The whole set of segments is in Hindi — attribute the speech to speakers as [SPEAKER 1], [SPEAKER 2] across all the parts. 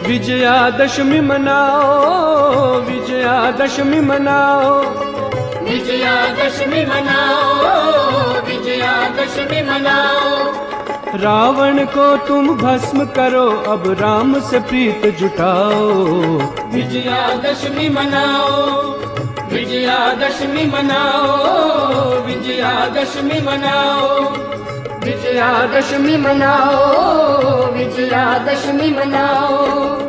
[SPEAKER 1] विजयादशमी मनाओ, विजयादशमी मनाओ,
[SPEAKER 2] विजयादशमी मनाओ, विजयादशमी मनाओ।
[SPEAKER 1] रावण को तुम भस्म करो, अब राम से प्रीत जुटाओ।
[SPEAKER 2] विजयादशमी मनाओ, विजयादशमी मनाओ, विजयादशमी मनाओ,
[SPEAKER 1] विजयादशमी मनाओ,
[SPEAKER 2] विजयादशमी मनाओ।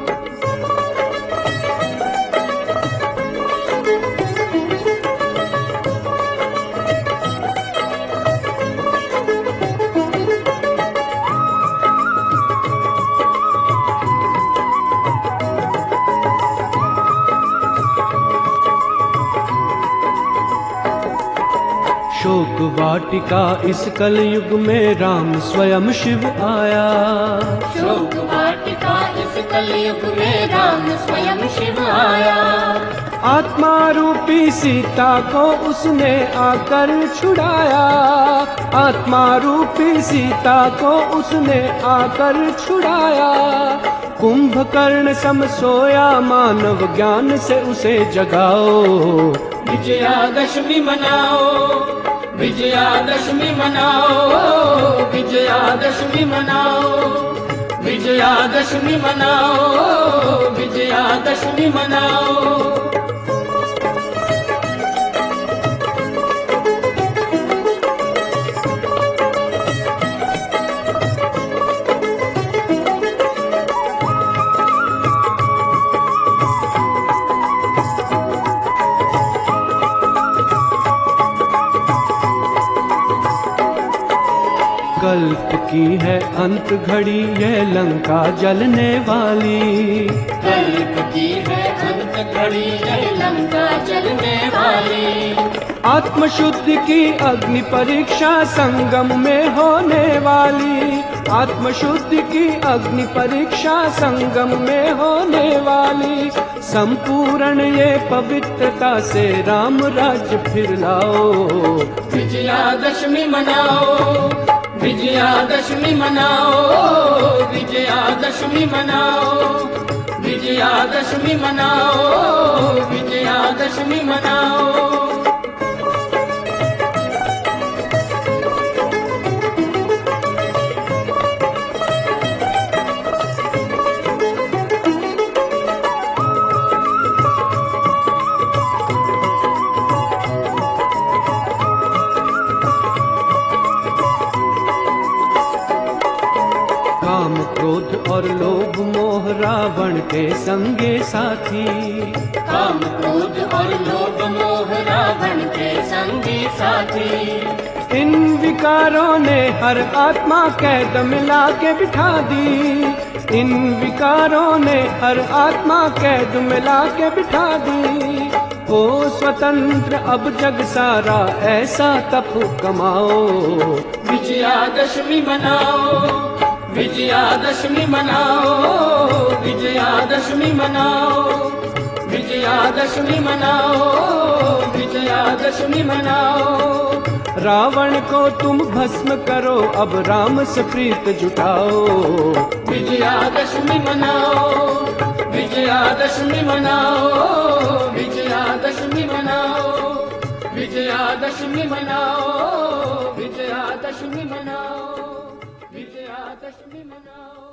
[SPEAKER 1] शोक वाटिका इस कलयुग में राम स्वयं शिव आया।
[SPEAKER 2] शोक वाटिका इस कलयुग में राम स्वयं शिव आया।
[SPEAKER 1] आत्मा रूपी सीता को उसने आकर छुड़ाया, आत्मा रूपी सीता को उसने आकर छुड़ाया। कुंभकर्ण सम सोया, मानव ज्ञान से उसे जगाओ।
[SPEAKER 2] विजयादशमी मनाओ, विजयादशमी मनाओ, विजयादशमी मनाओ, विजयादशमी मनाओ, विजयादशमी मनाओ।
[SPEAKER 1] कल्प की है अंत घड़ी, यह लंका जलने वाली।
[SPEAKER 2] कल्प की है अंत घड़ी, यह लंका जलने वाली।
[SPEAKER 1] आत्मशुद्धि की अग्नि परीक्षा संगम में होने वाली। आत्मशुद्धि की अग्नि परीक्षा संगम में होने वाली। संपूर्ण ये पवित्रता से राम राज्य फिर लाओ।
[SPEAKER 2] विजयादशमी मनाओ, विजयादशमी मनाओ, विजयादशमी मनाओ, विजयादशमी मनाओ, विजयादशमी मनाओ।
[SPEAKER 1] काम क्रोध और लोभ मोह रावण के संगे साथी।
[SPEAKER 2] काम क्रोध और लोभ मोह रावण के संगी साथी।
[SPEAKER 1] इन विकारों ने हर आत्मा कैद मिला के बिठा दी। इन विकारों ने हर आत्मा कैद मिला के बिठा दी। हो स्वतंत्र अब जग सारा, ऐसा तप कमाओ।
[SPEAKER 2] विजयादशमी मनाओ, विजयादशमी मनाओ, विजयादशमी मनाओ, विजयादशमी मनाओ, विजयादशमी मनाओ।
[SPEAKER 1] रावण को तुम भस्म करो, अब राम से प्रीत जुटाओ।
[SPEAKER 2] विजयादशमी मनाओ, विजयादशमी मनाओ, विजयादशमी मनाओ, विजयादशमी मनाओ, विजयादशमी मनाओ, विजयादशमी मनाओ।